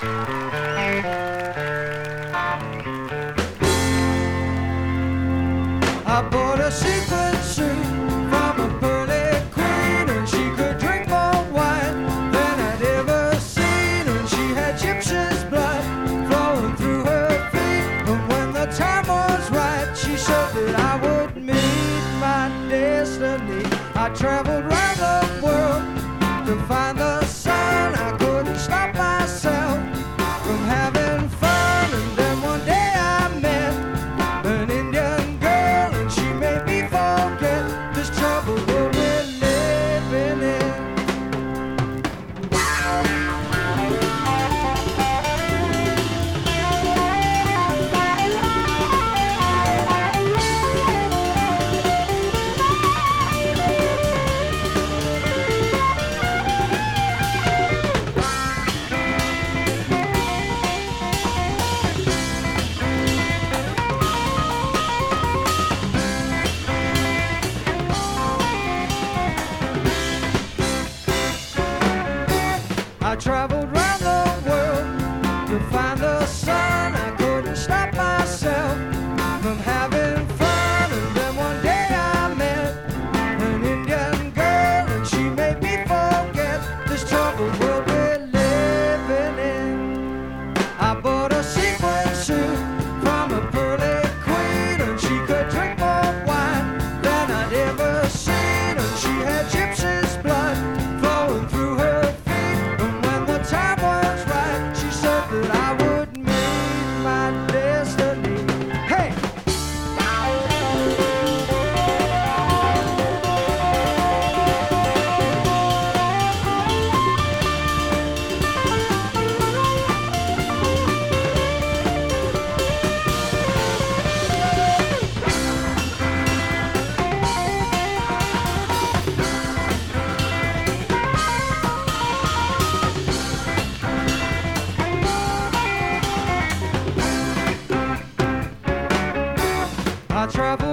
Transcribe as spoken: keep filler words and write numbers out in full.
I bought a sequin suit from a pearly queen, and she could drink more wine than I'd ever seen, and she had gypsy's blood flowing through her feet. And when the time was right, she said that I would meet my destiny. I traveled round the world to find the sun. I couldn't stop myself from having fun, and then one day I met an Indian girl, and she made me forget this troubled world we're living in. I traveled round the world to find the sun. I couldn't stop myself from having fun, and then one day I met an Indian girl, and she made me forget this troubled world we're living in. I bought a sequin suit from a pearly queen, and she could drink more wine than I'd ever seen, and she had gypsy's blood flowing through her feet. Time was right, she said that I would meet my destiny. Hey! I travel